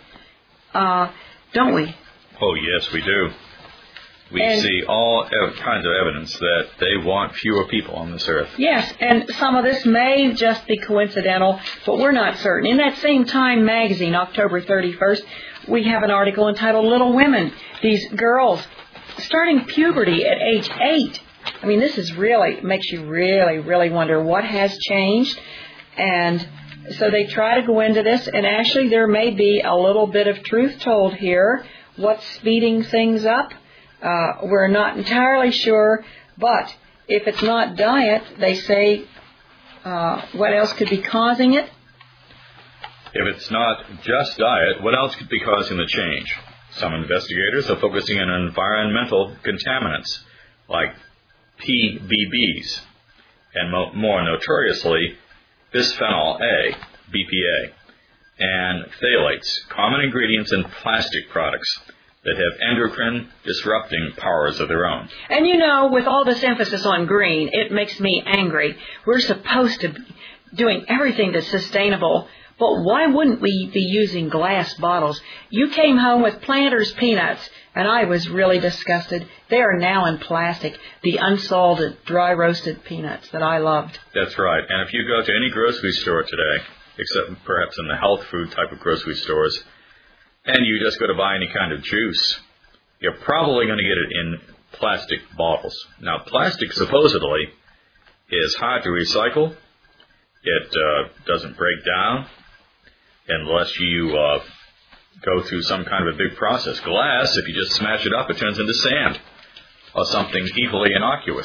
Uh, don't we? Oh, yes, we do. We and, see all kinds of evidence that they want fewer people on this earth. Yes, and some of this may just be coincidental, but we're not certain. In that same Time magazine, October thirty-first, we have an article entitled Little Women. These girls starting puberty at age eight. I mean, this is really, makes you really, really wonder what has changed. And so they try to go into this, and actually there may be a little bit of truth told here. What's speeding things up? Uh, we're not entirely sure, but if it's not diet, they say, uh, what else could be causing it? If it's not just diet, what else could be causing the change? Some investigators are focusing on environmental contaminants like P B Bs and mo- more notoriously bisphenol A, B P A, and phthalates, common ingredients in plastic products that have endocrine disrupting powers of their own. And you know, with all this emphasis on green, it makes me angry. We're supposed to be doing everything that's sustainable, but why wouldn't we be using glass bottles? You came home with Planters peanuts, and I was really disgusted. They are now in plastic, the unsalted, dry-roasted peanuts that I loved. That's right. And if you go to any grocery store today, except perhaps in the health food type of grocery stores, and you just go to buy any kind of juice, you're probably going to get it in plastic bottles. Now, plastic supposedly is hard to recycle. It uh, doesn't break down unless you uh, go through some kind of a big process. Glass, if you just smash it up, it turns into sand or something equally innocuous.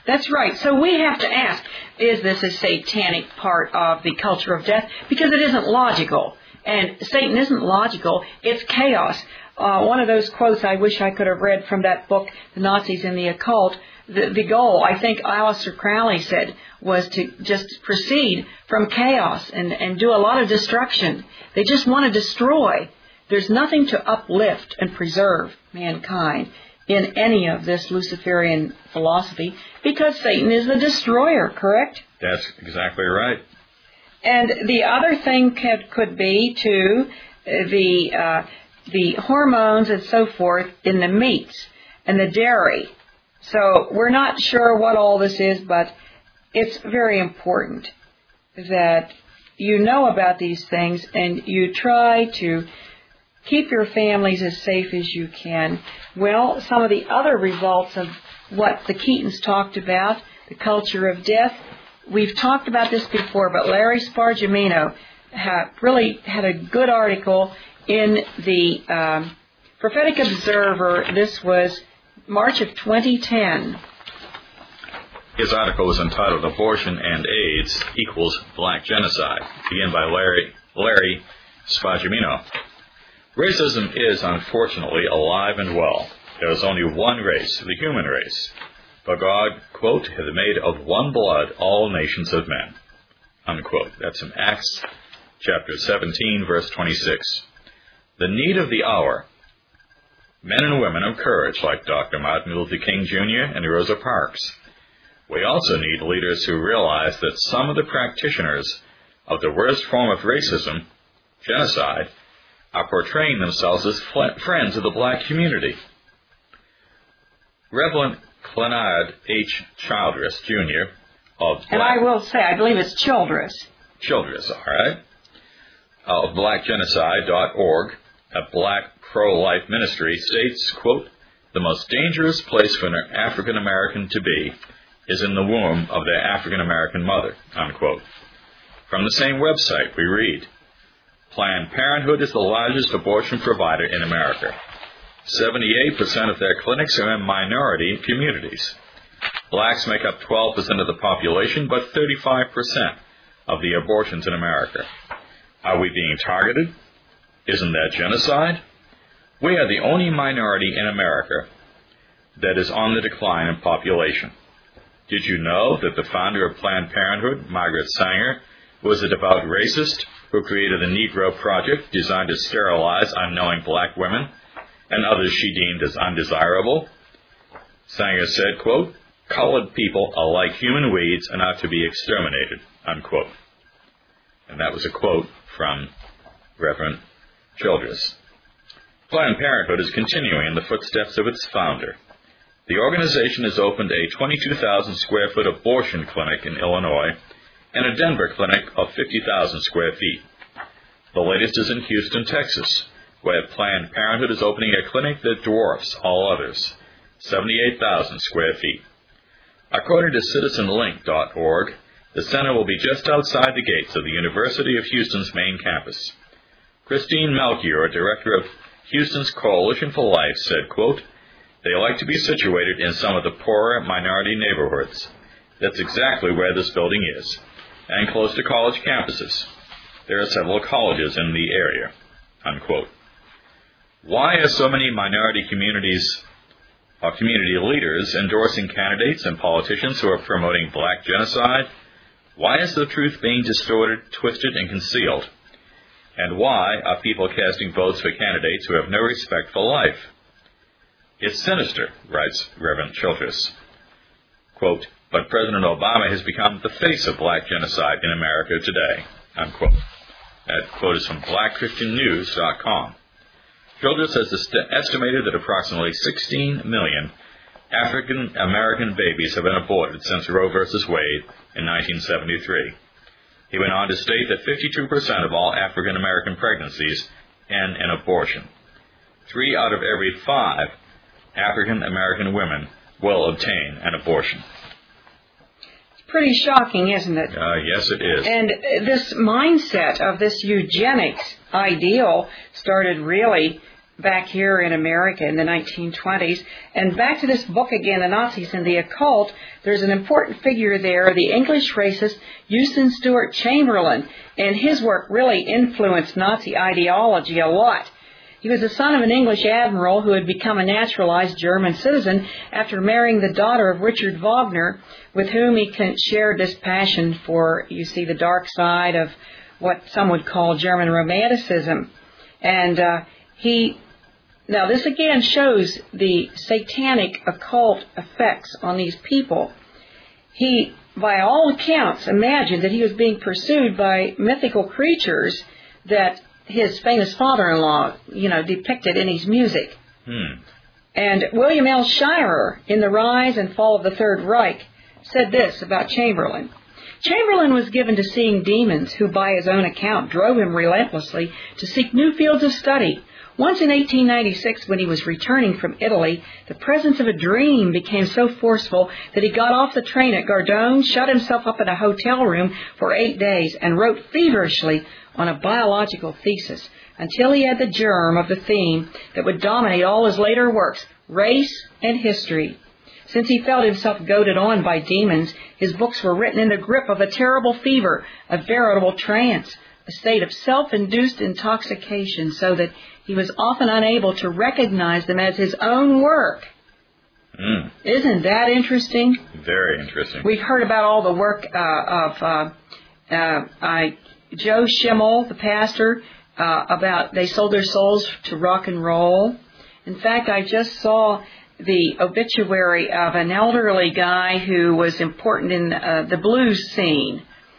That's right. So we have to ask, is this a satanic part of the culture of death? Because it isn't logical. And Satan isn't logical. It's chaos. Uh, one of those quotes I wish I could have read from that book, The Nazis and the Occult, the, the goal, I think Aleister Crowley said, was to just proceed from chaos and, and do a lot of destruction. They just want to destroy. There's nothing to uplift and preserve mankind in any of this Luciferian philosophy because Satan is the destroyer, correct? That's exactly right. And the other thing could, could be, too, the, uh, the hormones and so forth in the meats and the dairy. So we're not sure what all this is, but it's very important that you know about these things and you try to keep your families as safe as you can. Well, some of the other results of what the Keatons talked about, the culture of death, we've talked about this before, but Larry Spargimino ha- really had a good article in the um, Prophetic Observer. This was March of twenty ten. His article was entitled Abortion and AIDS Equals Black Genocide, again by Larry, Larry Spargimino. Racism is, unfortunately, alive and well. There is only one race, the human race. For God, quote, hath made of one blood all nations of men, unquote. That's in Acts chapter seventeen, verse twenty-six. The need of the hour. Men and women of courage like Doctor Martin Luther King Junior and Rosa Parks. We also need leaders who realize that some of the practitioners of the worst form of racism, genocide, are portraying themselves as friends of the black community. Reverend Clenard H. Childress, Junior of Black... And I will say, I believe it's Childress. Childress, all right. Of black genocide dot org, a black pro-life ministry, states, quote, the most dangerous place for an African-American to be is in the womb of their African-American mother, unquote. From the same website, we read, Planned Parenthood is the largest abortion provider in America. seventy-eight percent of their clinics are in minority communities. Blacks make up twelve percent of the population, but thirty-five percent of the abortions in America. Are we being targeted? Isn't that genocide? We are the only minority in America that is on the decline in population. Did you know that the founder of Planned Parenthood, Margaret Sanger, was a devout racist who created the Negro Project designed to sterilize unknowing black women and others she deemed as undesirable? Sanger said, quote, colored people are like human weeds and are to be exterminated, unquote. And that was a quote from Reverend Childress. Planned Parenthood is continuing in the footsteps of its founder. The organization has opened a twenty-two thousand square foot abortion clinic in Illinois and a Denver clinic of fifty thousand square feet. The latest is in Houston, Texas, where Planned Parenthood is opening a clinic that dwarfs all others, seventy-eight thousand square feet. According to citizen link dot org, the center will be just outside the gates of the University of Houston's main campus. Christine Melchior, director of Houston's Coalition for Life, said, quote, they like to be situated in some of the poorer minority neighborhoods. That's exactly where this building is, and close to college campuses. There are several colleges in the area, unquote. Why are so many minority communities or community leaders endorsing candidates and politicians who are promoting black genocide? Why is the truth being distorted, twisted, and concealed? And why are people casting votes for candidates who have no respect for life? It's sinister, writes Reverend Childress. Quote, but President Obama has become the face of black genocide in America today, unquote. That quote is from black christian news dot com. Childress has est- estimated that approximately sixteen million African American babies have been aborted since Roe versus Wade in nineteen seventy-three. He went on to state that fifty-two percent of all African American pregnancies end in abortion. Three out of every five African American women will obtain an abortion. It's pretty shocking, isn't it? Uh, yes, it is. And this mindset of this eugenics ideal started really back here in America in the nineteen twenties. And back to this book again, The Nazis and the Occult, there's an important figure there, the English racist Houston Stewart Chamberlain, and his work really influenced Nazi ideology a lot. He was the son of an English admiral who had become a naturalized German citizen after marrying the daughter of Richard Wagner, with whom he shared this passion for, you see, the dark side of what some would call German Romanticism. And uh, he, now this again shows the satanic occult effects on these people. He, by all accounts, imagined that he was being pursued by mythical creatures that his famous father-in-law, you know, depicted in his music. Hmm. And William L. Shirer, in The Rise and Fall of the Third Reich, said this about Chamberlain. Chamberlain was given to seeing demons who, by his own account, drove him relentlessly to seek new fields of study. Once in eighteen ninety-six, when he was returning from Italy, the presence of a dream became so forceful that he got off the train at Gardone, shut himself up in a hotel room for eight days, and wrote feverishly on a biological thesis until he had the germ of the theme that would dominate all his later works, race and history. Since he felt himself goaded on by demons, his books were written in the grip of a terrible fever, a veritable trance, a state of self-induced intoxication, so that he was often unable to recognize them as his own work. Mm. Isn't that interesting? Very interesting. We've heard about all the work uh, of uh, uh, I, Joe Schimmel, the pastor, uh, about they sold their souls to rock and roll. In fact, I just saw the obituary of an elderly guy who was important in uh, the blues scene.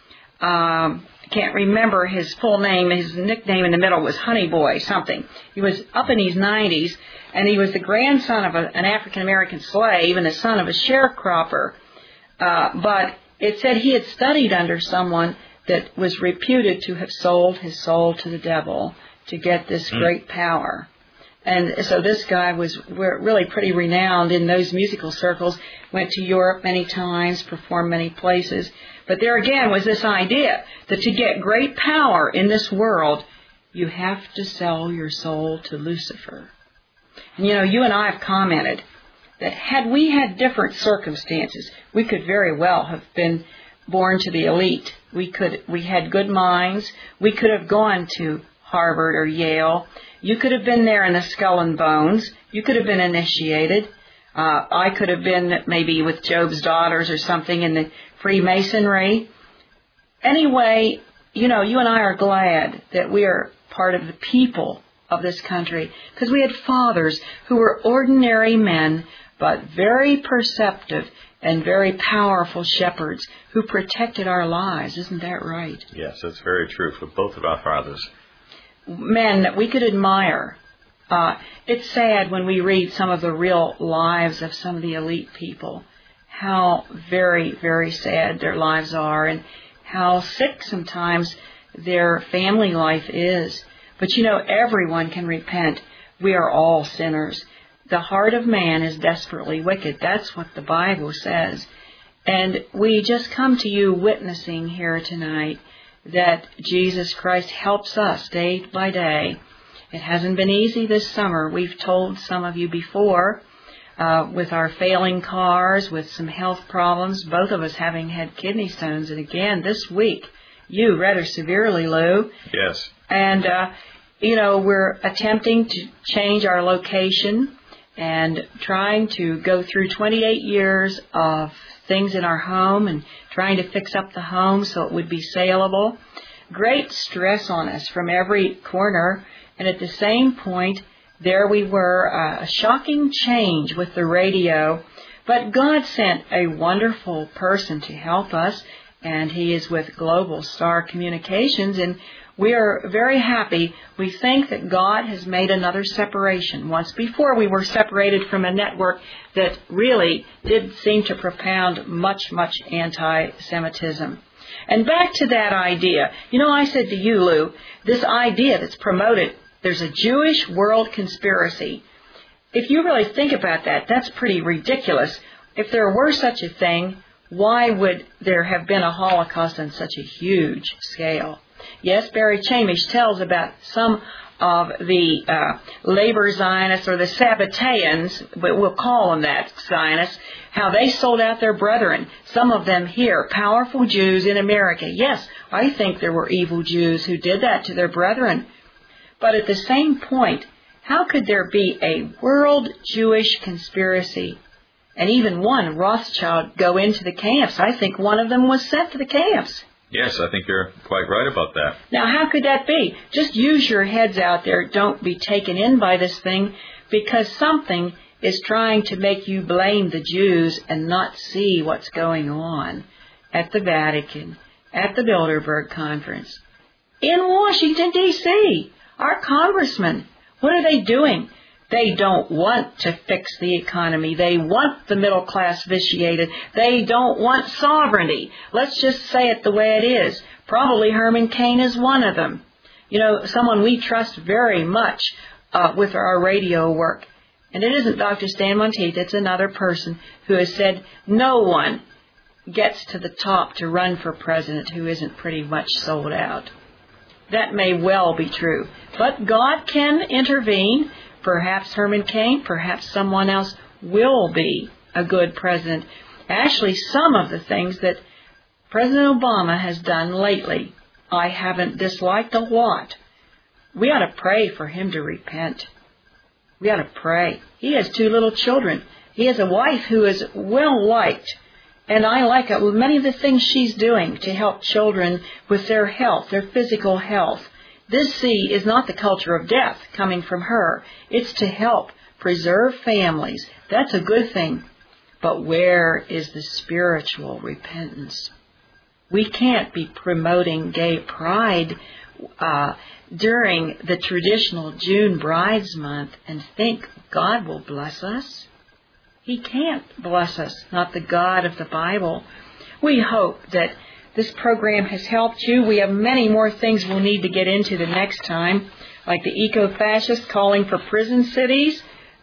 Um, I can't remember his full name. His nickname in the middle was Honey Boy something. He was up in his nineties, and he was the grandson of a, an African-American slave and the son of a sharecropper. Uh, but it said he had studied under someone that was reputed to have sold his soul to the devil to get this mm. great power. And so this guy was really pretty renowned in those musical circles, went to Europe many times, performed many places. But there again was this idea that to get great power in this world, you have to sell your soul to Lucifer. And you know, you and I have commented that had we had different circumstances, we could very well have been born to the elite. We could, we had good minds. We could have gone to Harvard or Yale. You could have been there in the Skull and Bones. You could have been initiated. Uh, I could have been maybe with Job's daughters or something in the Freemasonry. Anyway, you know, you and I are glad that we are part of the people of this country because we had fathers who were ordinary men but very perceptive and very powerful shepherds who protected our lives. Isn't that right? Yes, that's very true for both of our fathers. Men that we could admire. Uh, it's sad when we read some of the real lives of some of the elite people, how very, very sad their lives are and how sick sometimes their family life is. But you know, everyone can repent. We are all sinners. The heart of man is desperately wicked. That's what the Bible says. And we just come to you witnessing here tonight that Jesus Christ helps us day by day. It hasn't been easy this summer. We've told some of you before, uh, with our failing cars, with some health problems, both of us having had kidney stones. And again, this week, you rather severely, Lou. Yes. And, uh, you know, we're attempting to change our location and trying to go through twenty-eight years of things in our home and trying to fix up the home so it would be saleable. Great stress on us from every corner. And at the same point, there we were, uh, a shocking change with the radio. But God sent a wonderful person to help us, and he is with Global Star Communications, and we are very happy. We think that God has made another separation. Once before, we were separated from a network that really did seem to propound much, much anti-Semitism. And back to that idea. You know, I said to you, Lou, this idea that's promoted, there's a Jewish world conspiracy. If you really think about that, that's pretty ridiculous. If there were such a thing, why would there have been a Holocaust on such a huge scale? Yes, Barry Chamish tells about some of the uh, labor Zionists or the Sabbateans, but we'll call them that, Zionists, how they sold out their brethren, some of them here, powerful Jews in America. Yes, I think there were evil Jews who did that to their brethren. But at the same point, how could there be a world Jewish conspiracy and even one Rothschild go into the camps? I think one of them was sent to the camps. Yes, I think you're quite right about that. Now, how could that be? Just use your heads out there. Don't be taken in by this thing, because something is trying to make you blame the Jews and not see what's going on at the Vatican, at the Bilderberg Conference, in Washington, D C Our congressmen, what are they doing? They don't want to fix the economy. They want the middle class vitiated. They don't want sovereignty. Let's just say it the way it is. Probably Herman Cain is one of them. You know, someone we trust very much uh, with our radio work. And it isn't Doctor Stan Monteith. It's another person who has said no one gets to the top to run for president who isn't pretty much sold out. That may well be true. But God can intervene. Perhaps Herman Cain, perhaps someone else will be a good president. Actually, some of the things that President Obama has done lately, I haven't disliked a lot. We ought to pray for him to repent. We ought to pray. He has two little children. He has a wife who is well liked. And I like it. Many of the things she's doing to help children with their health, their physical health. This see is not the culture of death coming from her. It's to help preserve families. That's a good thing. But where is the spiritual repentance? We can't be promoting gay pride uh, during the traditional June Brides Month and think God will bless us. He can't bless us, not the God of the Bible. We hope that this program has helped you. We have many more things we'll need to get into the next time, like the eco-fascists calling for prison cities,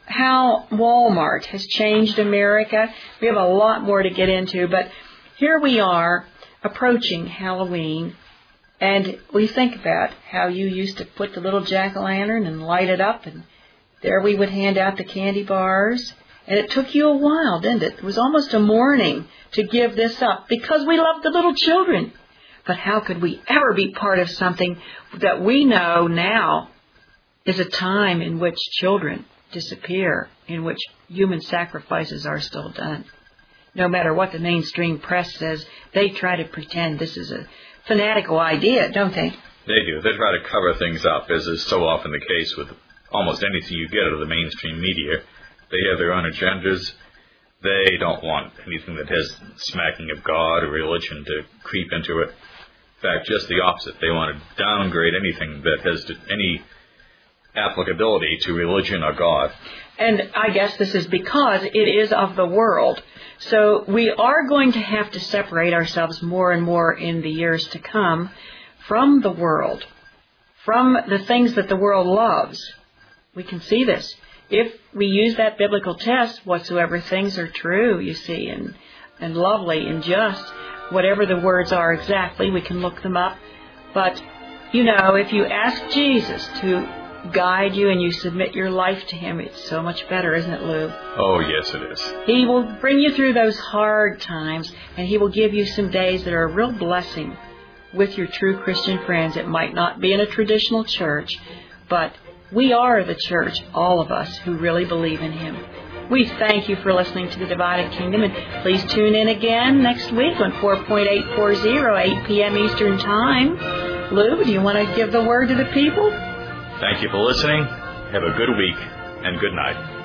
how Walmart has changed America. We have a lot more to get into, but here we are approaching Halloween, and we think about how you used to put the little jack-o'-lantern and light it up, and there we would hand out the candy bars. And it took you a while, didn't it? It was almost a morning to give this up because we loved the little children. But how could we ever be part of something that we know now is a time in which children disappear, in which human sacrifices are still done? No matter what the mainstream press says, they try to pretend this is a fanatical idea, don't they? They do. They try to cover things up, as is so often the case with almost anything you get out of the mainstream media. They have their own agendas. They don't want anything that has smacking of God or religion to creep into it. In fact, just the opposite. They want to downgrade anything that has any applicability to religion or God. And I guess this is because it is of the world. So we are going to have to separate ourselves more and more in the years to come from the world, from the things that the world loves. We can see this. If we use that biblical test, whatsoever things are true, you see, and, and lovely and just, whatever the words are exactly, we can look them up. But, you know, if you ask Jesus to guide you and you submit your life to Him, it's so much better, isn't it, Lou? Oh, yes, it is. He will bring you through those hard times, and He will give you some days that are a real blessing with your true Christian friends. It might not be in a traditional church, but we are the church, all of us who really believe in Him. We thank you for listening to The Divided Kingdom, and please tune in again next week on four point eight four zero, eight p.m. Eastern Time. Lou, do you want to give the word to the people? Thank you for listening. Have a good week, and good night.